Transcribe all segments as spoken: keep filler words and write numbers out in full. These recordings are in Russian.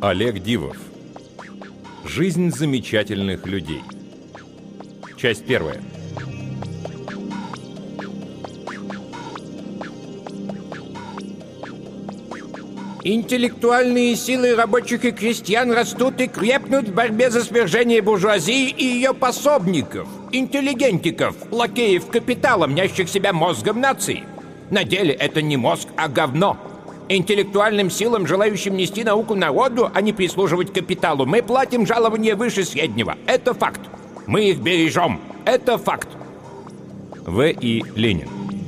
Олег Дивов. Жизнь замечательных людей. Часть первая. Интеллектуальные силы рабочих и крестьян растут и крепнут в борьбе за свержение буржуазии и ее пособников, интеллигентиков, лакеев капитала, мнящих себя мозгом нации. На деле это не мозг, а говно. Интеллектуальным силам, желающим нести науку народу, а не прислуживать капиталу, мы платим жалование выше среднего. Это факт. Мы их бережем. Это факт. В. И. Ленин.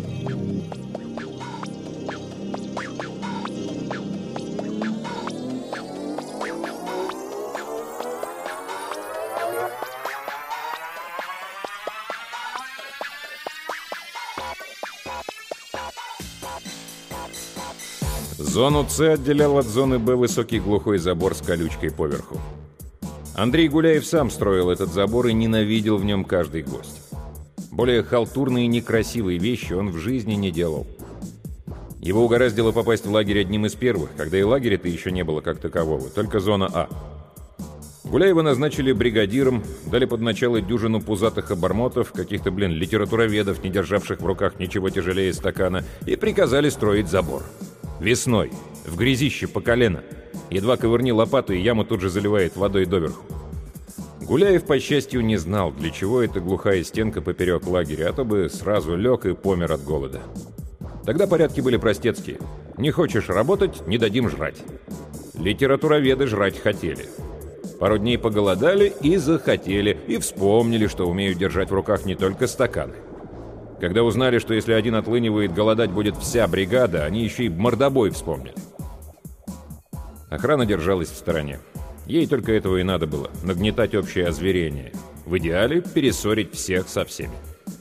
Зону С отделял от зоны Б высокий глухой забор с колючкой поверху. Андрей Гуляев сам строил этот забор и ненавидел в нем каждый гость. Более халтурные и некрасивые вещи он в жизни не делал. Его угораздило попасть в лагерь одним из первых, когда и лагеря-то еще не было как такового, только зона А. Гуляева назначили бригадиром, дали под начало дюжину пузатых обормотов, каких-то, блин, литературоведов, не державших в руках ничего тяжелее стакана, и приказали строить забор. Весной, в грязище по колено. Едва ковырни лопату, и яму тут же заливает водой доверху. Гуляев, по счастью, не знал, для чего эта глухая стенка поперек лагеря, а то бы сразу лег и помер от голода. Тогда порядки были простецкие. Не хочешь работать — не дадим жрать. Литературоведы жрать хотели. Пару дней поголодали и захотели, и вспомнили, что умеют держать в руках не только стаканы. Когда узнали, что если один отлынивает, голодать будет вся бригада, они еще и мордобой вспомнили. Охрана держалась в стороне. Ей только этого и надо было — нагнетать общее озверение. В идеале перессорить всех со всеми.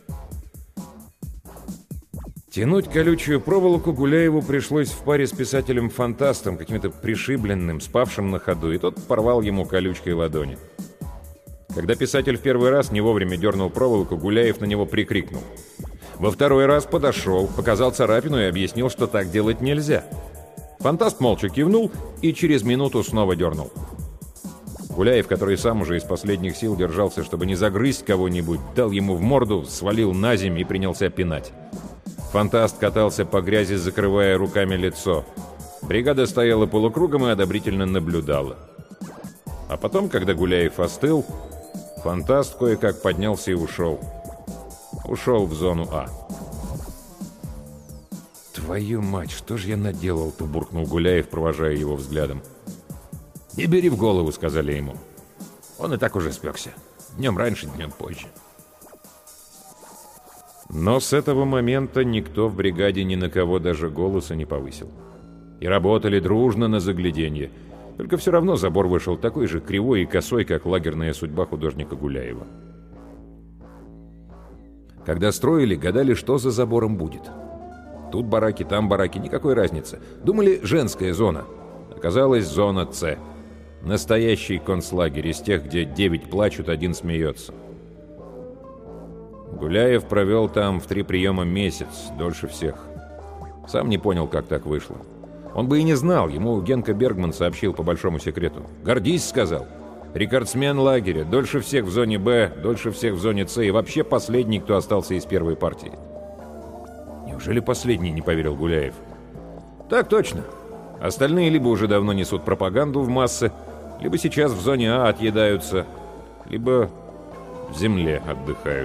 Тянуть колючую проволоку Гуляеву пришлось в паре с писателем-фантастом, каким-то пришибленным, спавшим на ходу, и тот порвал ему колючкой ладони. Когда писатель в первый раз не вовремя дернул проволоку, Гуляев на него прикрикнул. Во второй раз подошел, показал царапину и объяснил, что так делать нельзя. Фантаст молча кивнул и через минуту снова дернул. Гуляев, который сам уже из последних сил держался, чтобы не загрызть кого-нибудь, дал ему в морду, свалил на землю и принялся пинать. Фантаст катался по грязи, закрывая руками лицо. Бригада стояла полукругом и одобрительно наблюдала. А потом, когда Гуляев остыл, Фантаст кое-как поднялся и ушел. Ушел в зону А. «Твою мать, что ж я наделал-то?» — буркнул Гуляев, провожая его взглядом. «Не бери в голову», — сказали ему. «Он и так уже спекся. Днем раньше, днем позже». Но с этого момента никто в бригаде ни на кого даже голоса не повысил. И работали дружно на загляденье. Только все равно забор вышел такой же кривой и косой, как лагерная судьба художника Гуляева. Когда строили, гадали, что за забором будет. Тут бараки, там бараки, никакой разницы. Думали, женская зона. Оказалась зона С. Настоящий концлагерь из тех, где девять плачут, один смеется. Гуляев провел там в три приема месяц, дольше всех. Сам не понял, как так вышло. Он бы и не знал, ему Генка Бергман сообщил по большому секрету. «Гордись», — сказал. «Рекордсмен лагеря, дольше всех в зоне Б, дольше всех в зоне С и вообще последний, кто остался из первой партии». «Неужели последний?» — не поверил Гуляев. «Так точно. Остальные либо уже давно несут пропаганду в массы, либо сейчас в зоне А отъедаются, либо в земле отдыхают».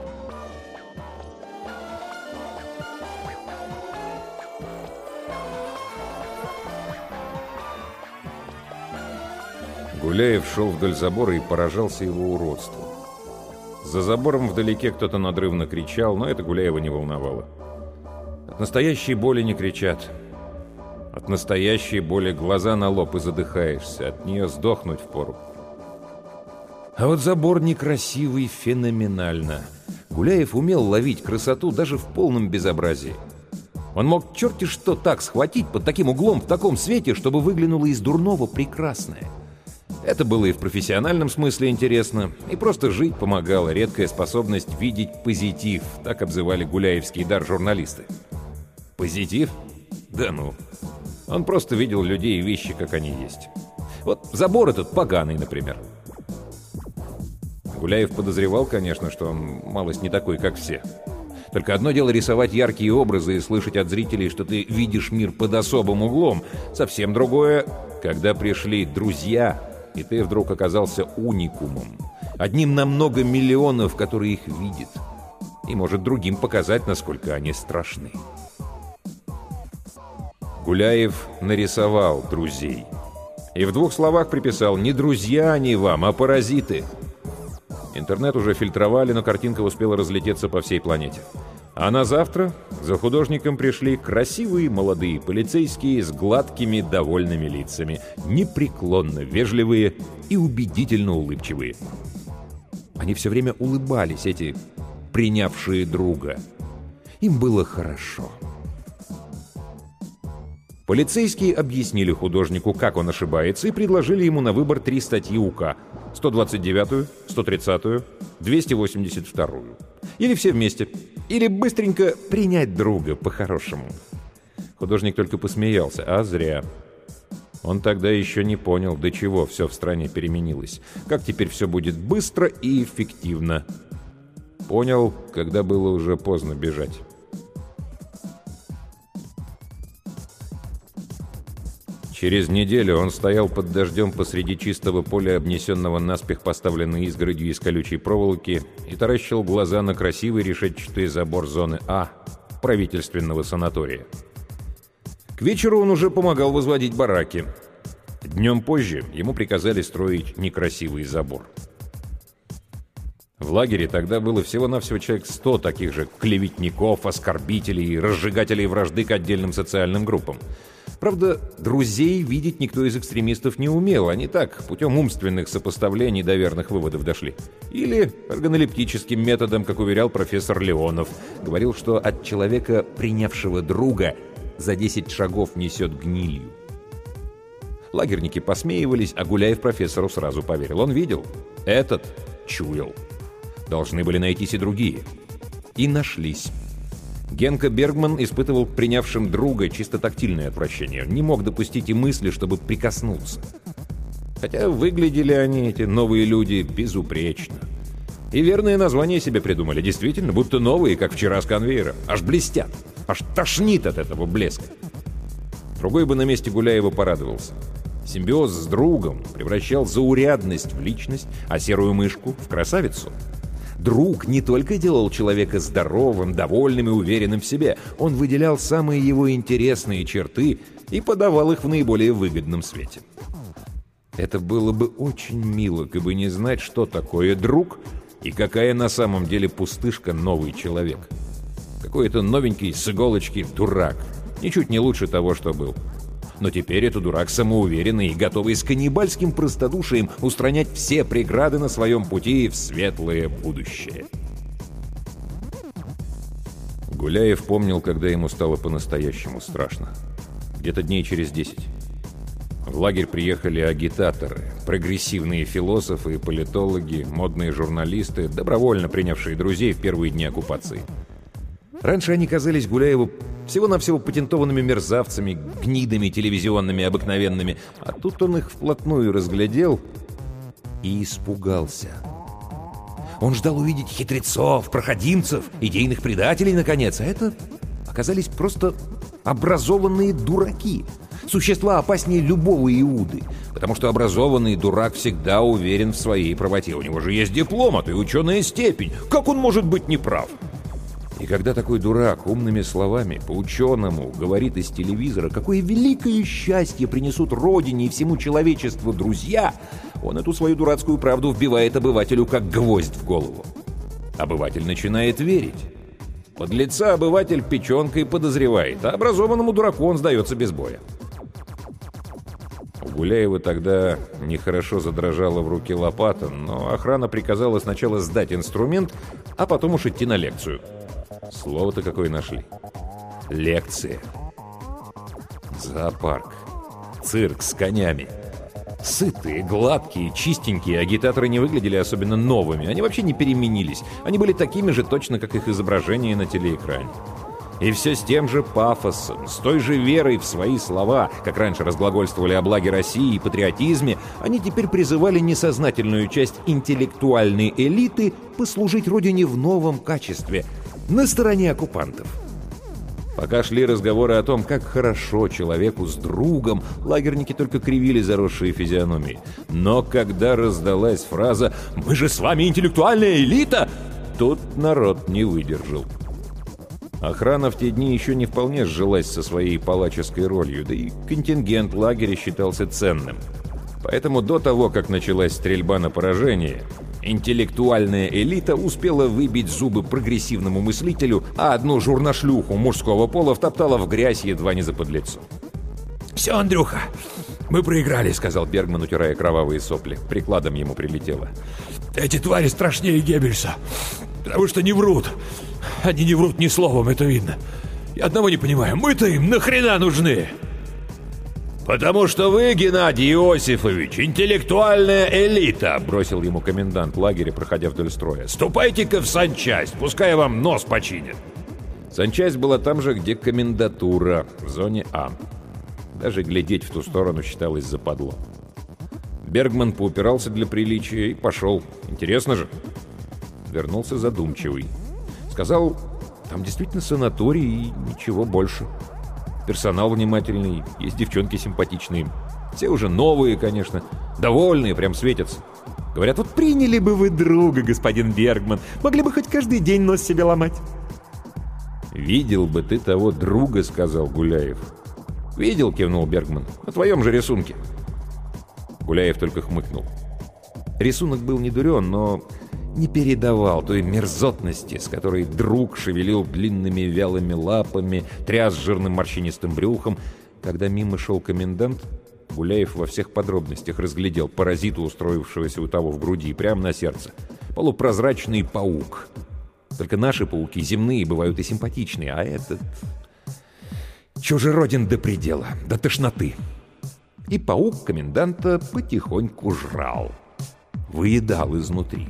Гуляев шел вдоль забора и поражался его уродству. За забором вдалеке кто-то надрывно кричал, но это Гуляева не волновало. От настоящей боли не кричат. От настоящей боли глаза на лоб и задыхаешься, от нее сдохнуть впору. А вот забор некрасивый феноменально. Гуляев умел ловить красоту даже в полном безобразии. Он мог черти что так схватить под таким углом, в таком свете, чтобы выглянуло из дурного прекрасное. Это было и в профессиональном смысле интересно, и просто жить помогала редкая способность видеть позитив, так обзывали гуляевский дар журналисты. Позитив? Да ну. Он просто видел людей и вещи, как они есть. Вот забор этот поганый, например. Гуляев подозревал, конечно, что он малость не такой, как все. Только одно дело рисовать яркие образы и слышать от зрителей, что ты видишь мир под особым углом. Совсем другое, когда пришли друзья, и ты вдруг оказался уникумом. Одним на много миллионов, который их видит. И может другим показать, насколько они страшны. Гуляев нарисовал друзей. И в двух словах приписал: не друзья они вам, а паразиты. Интернет уже фильтровали, но картинка успела разлететься по всей планете. А на завтра за художником пришли красивые молодые полицейские с гладкими довольными лицами, непреклонно вежливые и убедительно улыбчивые. Они все время улыбались, эти принявшие друга. Им было хорошо. Полицейские объяснили художнику, как он ошибается, и предложили ему на выбор три статьи УК: сто двадцать девятую, сто тридцатую, двести восемьдесят вторую. Или все вместе. Или быстренько принять друга по-хорошему. Художник только посмеялся, а зря. Он тогда еще не понял, до чего все в стране переменилось. Как теперь все будет быстро и эффективно. Понял, когда было уже поздно бежать. Через неделю он стоял под дождем посреди чистого поля, обнесенного наспех поставленной изгородью из колючей проволоки, и таращил глаза на красивый решетчатый забор зоны А правительственного санатория. К вечеру он уже помогал возводить бараки. Днем позже ему приказали строить некрасивый забор. В лагере тогда было всего-навсего человек сто таких же клеветников, оскорбителей и разжигателей вражды к отдельным социальным группам. Правда, друзей видеть никто из экстремистов не умел. Они так, путем умственных сопоставлений до верных выводов дошли. Или органолептическим методом, как уверял профессор Леонов. Говорил, что от человека, принявшего друга, за десять шагов несет гнилью. Лагерники посмеивались, а Гуляев профессору сразу поверил. Он видел. Этот чуял. Должны были найтись и другие. И нашлись. Генка Бергман испытывал к принявшим друга чисто тактильное отвращение. Не мог допустить и мысли, чтобы прикоснуться. Хотя выглядели они, эти новые люди, безупречно. И верное название себе придумали. Действительно, будто новые, как вчера с конвейера. Аж блестят. Аж тошнит от этого блеска. Другой бы на месте Гуляева порадовался. Симбиоз с другом превращал заурядность в личность, а серую мышку в красавицу. Друг не только делал человека здоровым, довольным и уверенным в себе, он выделял самые его интересные черты и подавал их в наиболее выгодном свете. Это было бы очень мило, как бы не знать, что такое друг и какая на самом деле пустышка новый человек. Какой-то новенький с иголочки дурак, ничуть не лучше того, что был. Но теперь это дурак самоуверенный и готовый с каннибальским простодушием устранять все преграды на своем пути в светлое будущее. Гуляев помнил, когда ему стало по-настоящему страшно. Где-то дней через десять. В лагерь приехали агитаторы, прогрессивные философы и политологи, модные журналисты, добровольно принявшие друзей в первые дни оккупации. Раньше они казались Гуляеву всего-навсего патентованными мерзавцами, гнидами телевизионными обыкновенными, а тут он их вплотную разглядел и испугался. Он ждал увидеть хитрецов, проходимцев, идейных предателей, наконец, а это оказались просто образованные дураки, существа опаснее любого Иуды, потому что образованный дурак всегда уверен в своей правоте. У него же есть диплом, а то и ученая степень. Как он может быть неправ? И когда такой дурак умными словами по-ученому говорит из телевизора, какое великое счастье принесут Родине и всему человечеству друзья, он эту свою дурацкую правду вбивает обывателю как гвоздь в голову. Обыватель начинает верить. Подлеца обыватель печенкой подозревает, а образованному дураку он сдается без боя. У Гуляева тогда нехорошо задрожала в руке лопата, но охрана приказала сначала сдать инструмент, а потом уж идти на лекцию. Слово-то какое нашли. Лекция. Зоопарк. Цирк с конями. Сытые, гладкие, чистенькие агитаторы не выглядели особенно новыми. Они вообще не переменились. Они были такими же точно, как их изображения на телеэкране. И все с тем же пафосом, с той же верой в свои слова, как раньше разглагольствовали о благе России и патриотизме, они теперь призывали несознательную часть интеллектуальной элиты послужить Родине в новом качестве, на стороне оккупантов. Пока шли разговоры о том, как хорошо человеку с другом, лагерники только кривили заросшие физиономии. Но когда раздалась фраза «Мы же с вами интеллектуальная элита!», тут народ не выдержал. Охрана в те дни еще не вполне сжилась со своей палаческой ролью, да и контингент лагеря считался ценным. Поэтому до того, как началась стрельба на поражение, интеллектуальная элита успела выбить зубы прогрессивному мыслителю, а одну журношлюху мужского пола втоптала в грязь едва не за подлецом. «Все, Андрюха, мы проиграли», — сказал Бергман, утирая кровавые сопли. Прикладом ему прилетело. «Эти твари страшнее Геббельса, потому что не врут. Они не врут ни словом, это видно. Я одного не понимаю, мы-то им нахрена нужны?» «Потому что вы, Геннадий Иосифович, интеллектуальная элита», — бросил ему комендант лагеря, проходя вдоль строя. «Ступайте-ка в санчасть, пускай вам нос починят». Санчасть была там же, где комендатура, в зоне А. Даже глядеть в ту сторону считалось западло. Бергман поупирался для приличия и пошел. Интересно же. Вернулся задумчивый. Сказал, там действительно санаторий и ничего больше. Персонал внимательный, есть девчонки симпатичные. Все уже новые, конечно. Довольные, прям светятся. Говорят, вот приняли бы вы друга, господин Бергман. Могли бы хоть каждый день нос себе ломать. «Видел бы ты того друга», — сказал Гуляев. «Видел», — кивнул Бергман. «На твоем же рисунке». Гуляев только хмыкнул. Рисунок был не дурен, но не передавал той мерзотности, с которой друг шевелил длинными вялыми лапами, тряс жирным морщинистым брюхом. Когда мимо шел комендант, Гуляев во всех подробностях разглядел паразита, устроившегося у того в груди, прямо на сердце. Полупрозрачный паук. Только наши пауки земные бывают и симпатичные, а этот чужероден до предела, до тошноты. И паук коменданта потихоньку жрал. Выедал изнутри.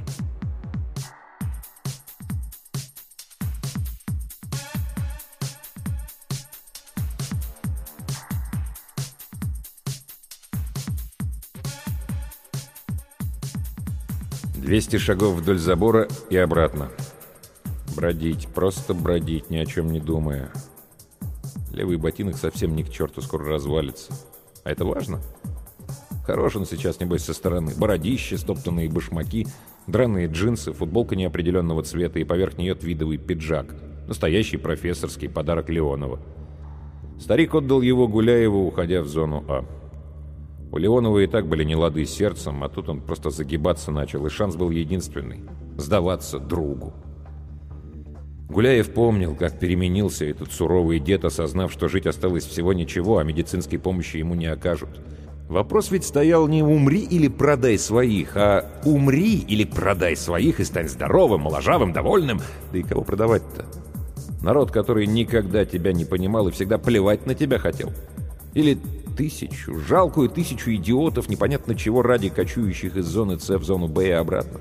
Двести шагов вдоль забора и обратно. Бродить, просто бродить, ни о чем не думая. Левый ботинок совсем ни к черту, скоро развалится. А это важно? Хорош он сейчас, небось, со стороны. Бородище, стоптанные башмаки, драные джинсы, футболка неопределенного цвета и поверх нее твидовый пиджак. Настоящий профессорский подарок Леонова. Старик отдал его Гуляеву, уходя в зону А. У Леонова и так были нелады с сердцем, а тут он просто загибаться начал, и шанс был единственный — сдаваться другу. Гуляев помнил, как переменился этот суровый дед, осознав, что жить осталось всего ничего, а медицинской помощи ему не окажут. Вопрос ведь стоял не «умри или продай своих», а «умри или продай своих и стань здоровым, моложавым, довольным». Да и кого продавать-то? Народ, который никогда тебя не понимал и всегда плевать на тебя хотел. Или тысячу, жалкую тысячу идиотов, непонятно чего ради, кочующих из зоны С в зону Б и обратно.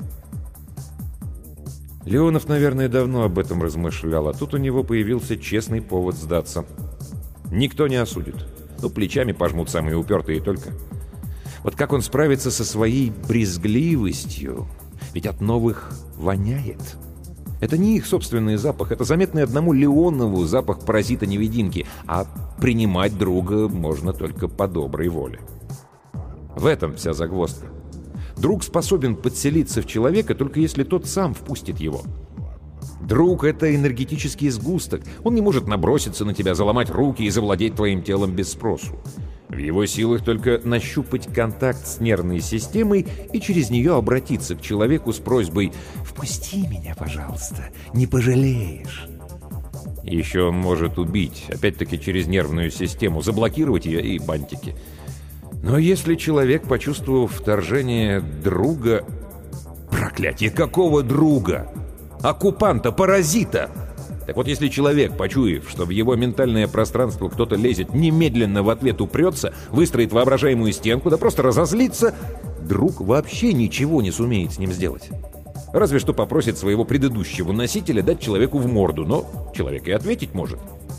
Леонов, наверное, давно об этом размышлял, а тут у него появился честный повод сдаться. Никто не осудит. Ну, плечами пожмут самые упертые только. Вот как он справится со своей брезгливостью? Ведь от новых воняет. Это не их собственный запах, это заметный одному Леонову запах паразита-невидимки, а принимать друга можно только по доброй воле. В этом вся загвоздка. Друг способен подселиться в человека, только если тот сам впустит его. Друг — это энергетический сгусток. Он не может наброситься на тебя, заломать руки и завладеть твоим телом без спросу. В его силах только нащупать контакт с нервной системой и через нее обратиться к человеку с просьбой «Впусти меня, пожалуйста, не пожалеешь». Еще он может убить, опять-таки через нервную систему, заблокировать ее и бантики. Но если человек, почувствовав вторжение друга... Проклятие, какого друга? Оккупанта, паразита! Так вот, если человек, почуяв, что в его ментальное пространство кто-то лезет, немедленно в ответ упрется, выстроит воображаемую стенку, да просто разозлится, друг вообще ничего не сумеет с ним сделать. Разве что попросит своего предыдущего носителя дать человеку в морду, но человек и ответить может.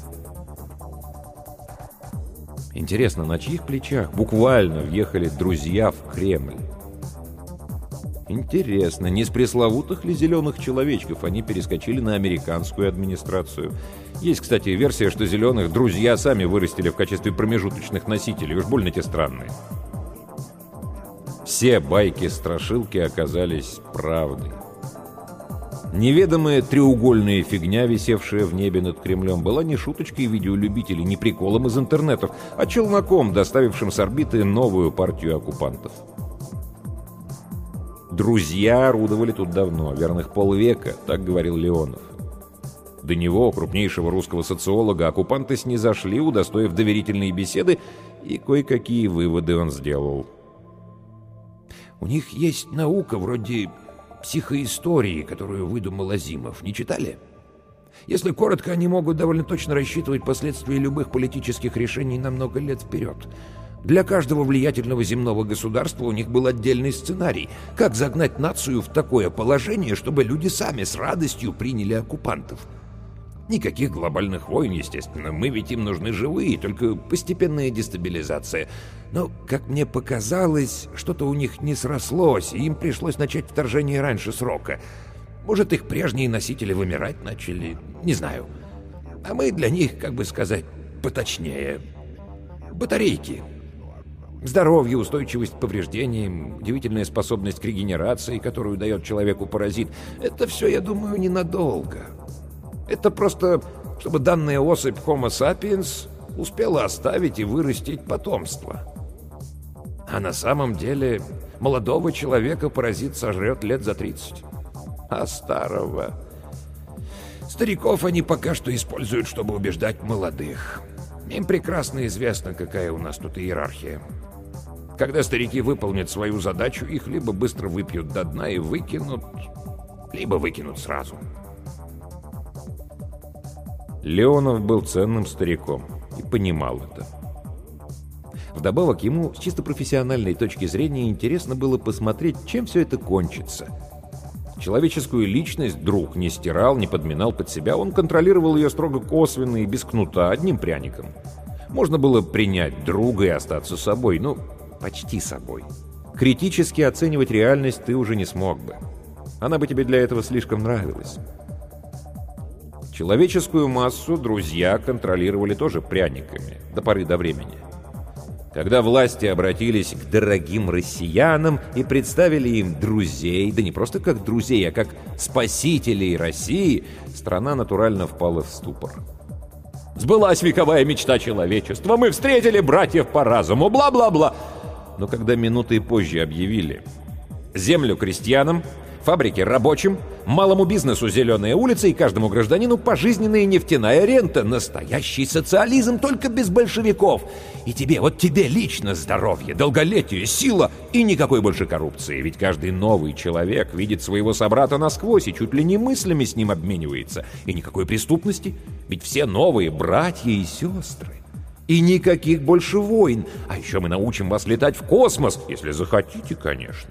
Интересно, на чьих плечах буквально въехали друзья в Кремль? Интересно, не с пресловутых ли зеленых человечков они перескочили на американскую администрацию? Есть, кстати, версия, что зеленых друзья сами вырастили в качестве промежуточных носителей. Уж больно те странные. Все байки-страшилки оказались правдой. Неведомая треугольная фигня, висевшая в небе над Кремлем, была не шуточкой видеолюбителей, не приколом из интернетов, а челноком, доставившим с орбиты новую партию оккупантов. Друзья орудовали тут давно, верных полвека, так говорил Леонов. До него, крупнейшего русского социолога, оккупанты снизошли, удостоив доверительные беседы, и кое-какие выводы он сделал. У них есть наука вроде психоистории, которую выдумал Азимов. Не читали? Если коротко, они могут довольно точно рассчитывать последствия любых политических решений на много лет вперед. Для каждого влиятельного земного государства у них был отдельный сценарий, как загнать нацию в такое положение, чтобы люди сами с радостью приняли оккупантов. Никаких глобальных войн, естественно, мы ведь им нужны живые, только постепенная дестабилизация. Но, как мне показалось, что-то у них не срослось, и им пришлось начать вторжение раньше срока. Может, их прежние носители вымирать начали, не знаю. А мы для них, как бы сказать, поточнее. Батарейки. Здоровье, устойчивость к повреждениям, удивительная способность к регенерации, которую дает человеку паразит — это все, я думаю, ненадолго. Это просто, чтобы данная особь Homo sapiens успела оставить и вырастить потомство. А на самом деле молодого человека паразит сожрет лет за тридцать. А старого... Стариков они пока что используют, чтобы убеждать молодых. Им прекрасно известно, какая у нас тут иерархия. Когда старики выполнят свою задачу, их либо быстро выпьют до дна и выкинут, либо выкинут сразу. Леонов был ценным стариком и понимал это. Вдобавок, ему с чисто профессиональной точки зрения интересно было посмотреть, чем все это кончится. Человеческую личность друг не стирал, не подминал под себя, он контролировал ее строго косвенно и без кнута, одним пряником. Можно было принять друга и остаться собой, ну, почти собой. Критически оценивать реальность ты уже не смог бы. Она бы тебе для этого слишком нравилась. Человеческую массу друзья контролировали тоже пряниками, до поры до времени. Когда власти обратились к дорогим россиянам и представили им друзей, да не просто как друзей, а как спасителей России, страна натурально впала в ступор. Сбылась вековая мечта человечества, мы встретили братьев по разуму, бла-бла-бла. Но когда минутой позже объявили землю крестьянам, фабрики рабочим, малому бизнесу зеленая улица и каждому гражданину пожизненная нефтяная рента. Настоящий социализм, только без большевиков. И тебе, вот тебе лично здоровье, долголетие, сила и никакой больше коррупции. Ведь каждый новый человек видит своего собрата насквозь и чуть ли не мыслями с ним обменивается. И никакой преступности, ведь все новые братья и сестры. И никаких больше войн. А еще мы научим вас летать в космос, если захотите, конечно.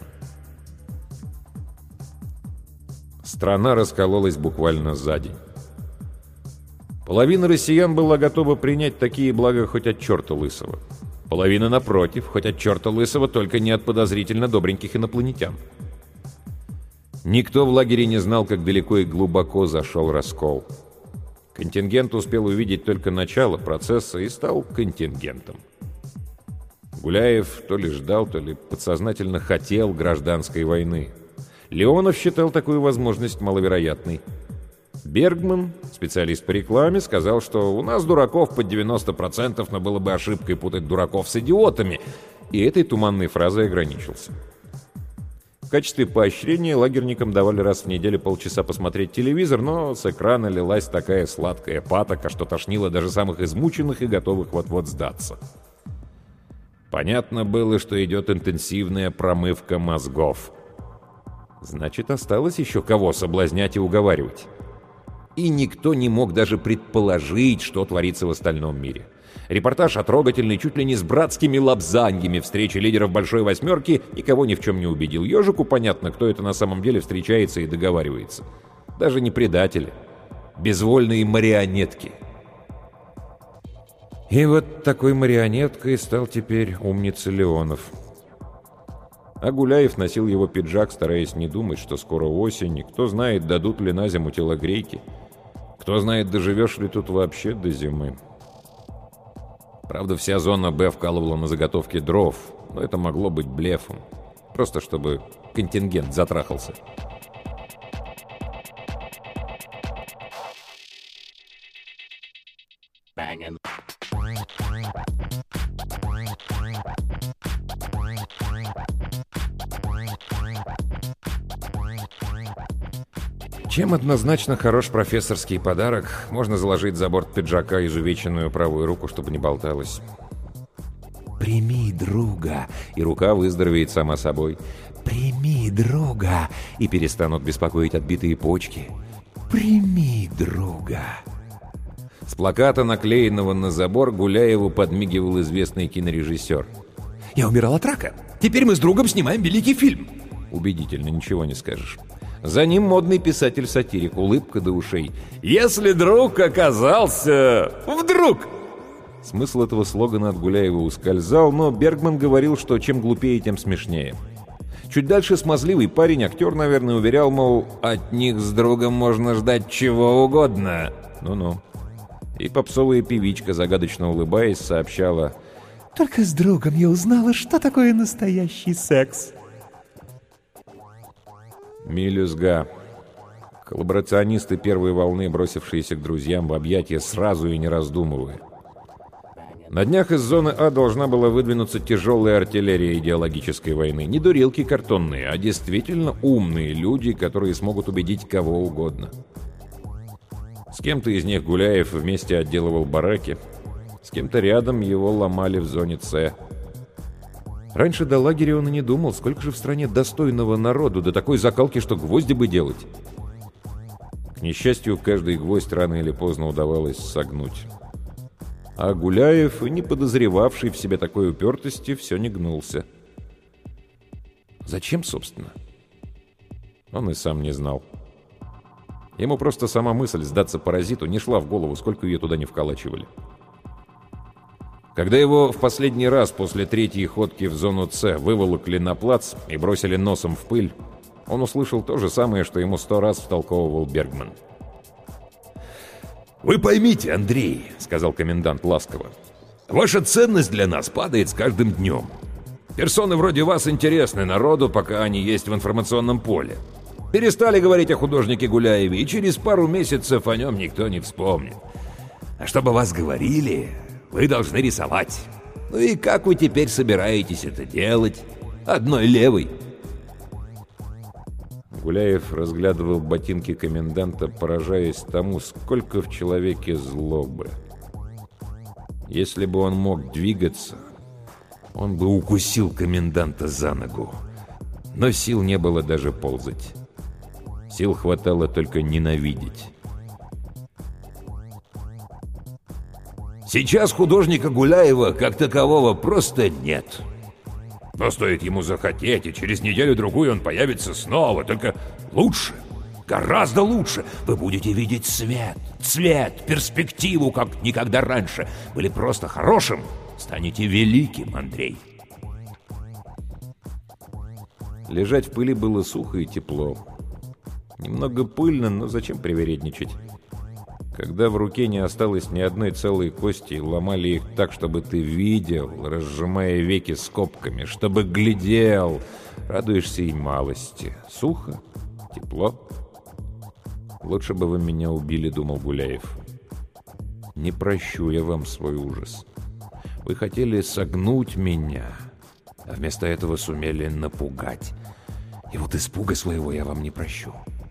Страна раскололась буквально за день. Половина россиян была готова принять такие блага хоть от черта лысого. Половина, напротив, хоть от черта лысого, только не от подозрительно добреньких инопланетян. Никто в лагере не знал, как далеко и глубоко зашел раскол. Контингент успел увидеть только начало процесса и стал контингентом. Гуляев то ли ждал, то ли подсознательно хотел гражданской войны. Леонов считал такую возможность маловероятной. Бергман, специалист по рекламе, сказал, что у нас дураков под девяносто процентов, но было бы ошибкой путать дураков с идиотами, и этой туманной фразой ограничился. В качестве поощрения лагерникам давали раз в неделю полчаса посмотреть телевизор, но с экрана лилась такая сладкая патока, что тошнило даже самых измученных и готовых вот-вот сдаться. Понятно было, что идет интенсивная промывка мозгов. Значит, осталось еще кого соблазнять и уговаривать. И никто не мог даже предположить, что творится в остальном мире. Репортаж о трогательной, чуть ли не с братскими лапзаньями встрече лидеров «Большой восьмерки» никого ни в чем не убедил. Ежику понятно, кто это на самом деле встречается и договаривается. Даже не предатели. Безвольные марионетки. И вот такой марионеткой стал теперь умница Леонов. А Гуляев носил его пиджак, стараясь не думать, что скоро осень, и кто знает, дадут ли на зиму телогрейки. Кто знает, доживешь ли тут вообще до зимы. Правда, вся зона «Б» вкалывала на заготовке дров, но это могло быть блефом. Просто чтобы контингент затрахался. Banging. Чем однозначно хорош профессорский подарок, можно заложить за борт пиджака изувеченную правую руку, чтобы не болталась. «Прими друга», и рука выздоровеет сама собой. «Прими друга», и перестанут беспокоить отбитые почки. «Прими друга». С плаката, наклеенного на забор, Гуляеву подмигивал известный кинорежиссер. «Я умирал от рака. Теперь мы с другом снимаем великий фильм». Убедительно, ничего не скажешь. За ним модный писатель-сатирик, улыбка до ушей. «Если друг оказался... вдруг!» Смысл этого слогана от Гуляева ускользал, но Бергман говорил, что чем глупее, тем смешнее. Чуть дальше смазливый парень, актер, наверное, уверял, мол, от них с другом можно ждать чего угодно. Ну-ну. И попсовая певичка, загадочно улыбаясь, сообщала: «Только с другом я узнала, что такое настоящий секс». Мелюзга. Коллаборационисты первой волны, бросившиеся к друзьям в объятия сразу и не раздумывая. На днях из зоны А должна была выдвинуться тяжелая артиллерия идеологической войны. Не дурилки картонные, а действительно умные люди, которые смогут убедить кого угодно. С кем-то из них Гуляев вместе отделывал бараки, с кем-то рядом его ломали в зоне С. Раньше до лагеря он и не думал, сколько же в стране достойного народу, до такой закалки, что гвозди бы делать. К несчастью, каждый гвоздь рано или поздно удавалось согнуть. А Гуляев, не подозревавший в себе такой упертости, все не гнулся. Зачем, собственно? Он и сам не знал. Ему просто сама мысль сдаться паразиту не шла в голову, сколько ее туда не вколачивали. Когда его в последний раз после третьей ходки в зону С выволокли на плац и бросили носом в пыль, он услышал то же самое, что ему сто раз втолковывал Бергман. «Вы поймите, Андрей, — сказал комендант ласково, — ваша ценность для нас падает с каждым днем. Персоны вроде вас интересны народу, пока они есть в информационном поле. Перестали говорить о художнике Гуляеве, и через пару месяцев о нем никто не вспомнит. А чтобы вас говорили, вы должны рисовать. Ну и как вы теперь собираетесь это делать? Одной левой?» Гуляев разглядывал ботинки коменданта, поражаясь тому, сколько в человеке злобы. Если бы он мог двигаться, он бы укусил коменданта за ногу. Но сил не было даже ползать. Сил хватало только ненавидеть. Сейчас художника Гуляева как такового просто нет. Но стоит ему захотеть, и через неделю-другую он появится снова, только лучше, гораздо лучше. Вы будете видеть свет, цвет, перспективу, как никогда раньше. Были просто хорошим, станете великим, Андрей. Лежать в пыли было сухо и тепло. Немного пыльно, но зачем привередничать? Когда в руке не осталось ни одной целой кости, ломали их так, чтобы ты видел, разжимая веки скобками, чтобы глядел, радуешься и малости. Сухо, тепло. «Лучше бы вы меня убили», — думал Гуляев. «Не прощу я вам свой ужас. Вы хотели согнуть меня, а вместо этого сумели напугать. И вот испуга своего я вам не прощу».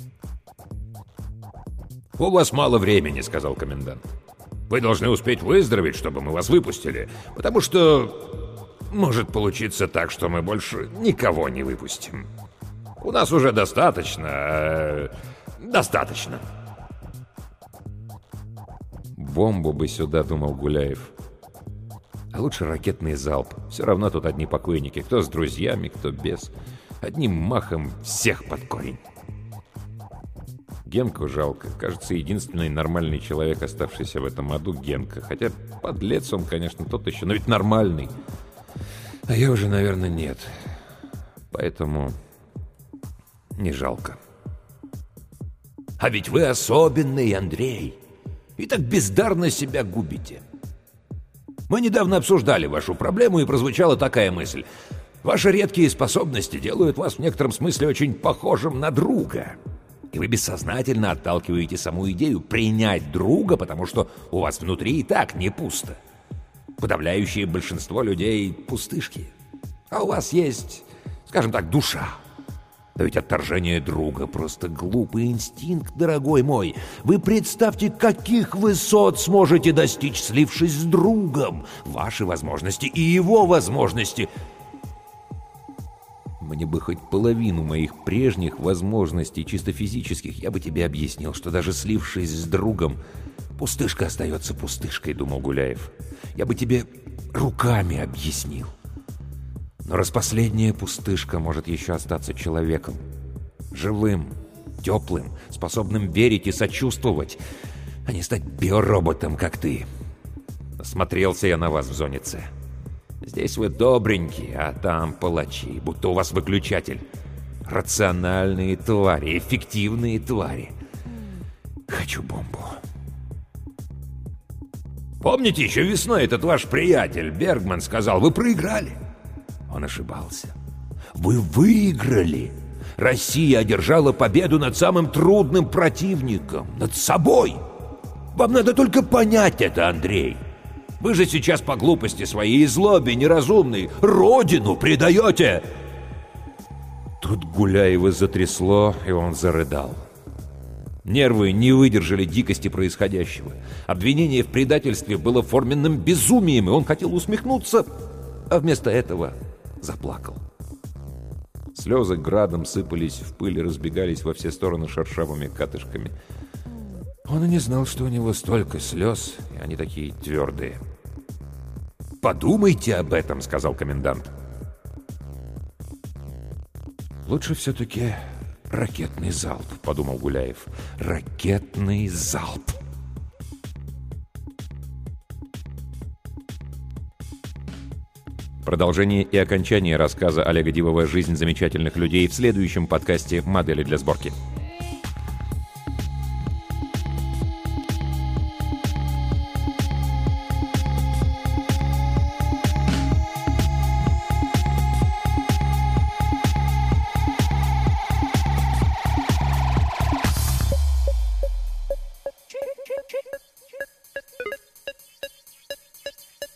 «У вас мало времени», — сказал комендант. «Вы должны успеть выздороветь, чтобы мы вас выпустили, потому что может получиться так, что мы больше никого не выпустим. У нас уже достаточно... Э, достаточно». «Бомбу бы сюда», — думал Гуляев. А лучше ракетный залп. Все равно тут одни покойники. Кто с друзьями, кто без. Одним махом всех под корень. Генку жалко. Кажется, единственный нормальный человек, оставшийся в этом аду, Генка. Хотя подлец он, конечно, тот еще, но ведь нормальный. А я уже, наверное, нет. Поэтому не жалко. А ведь вы особенный, Андрей. И так бездарно себя губите. Мы недавно обсуждали вашу проблему, и прозвучала такая мысль. Ваши редкие способности делают вас в некотором смысле очень похожим на друга. И вы бессознательно отталкиваете саму идею принять друга, потому что у вас внутри и так не пусто. Подавляющее большинство людей — пустышки. А у вас есть, скажем так, душа. Да ведь отторжение друга — просто глупый инстинкт, дорогой мой. Вы представьте, каких высот сможете достичь, слившись с другом. Ваши возможности и его возможности. Мне бы хоть половину моих прежних возможностей, чисто физических, я бы тебе объяснил, что даже слившись с другом, пустышка остается пустышкой, думал Гуляев. Я бы тебе руками объяснил. Но раз последняя пустышка может еще остаться человеком, живым, теплым, способным верить и сочувствовать, а не стать биороботом, как ты. Насмотрелся я на вас в зоне С. Здесь вы добренькие, а там палачи, будто у вас выключатель. Рациональные твари, эффективные твари. Хочу бомбу. Помните, еще весной этот ваш приятель Бергман сказал: вы проиграли? Он ошибался. Вы выиграли. Россия одержала победу над самым трудным противником, над собой. Вам надо только понять это, Андрей. Вы же сейчас по глупости своей и злобе неразумной родину предаете. Тут Гуляева затрясло, и он зарыдал. Нервы не выдержали дикости происходящего. Обвинение в предательстве было форменным безумием, и он хотел усмехнуться, а вместо этого заплакал. Слезы градом сыпались в пыль и разбегались во все стороны шершавыми катышками. Он и не знал, что у него столько слез, и они такие твердые. «Подумайте об этом», — сказал комендант. «Лучше все-таки ракетный залп», — подумал Гуляев. «Ракетный залп». Продолжение и окончание рассказа Олега Дивова «Жизнь замечательных людей» в следующем подкасте «Модели для сборки».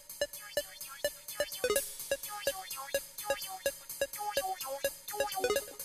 Thank you.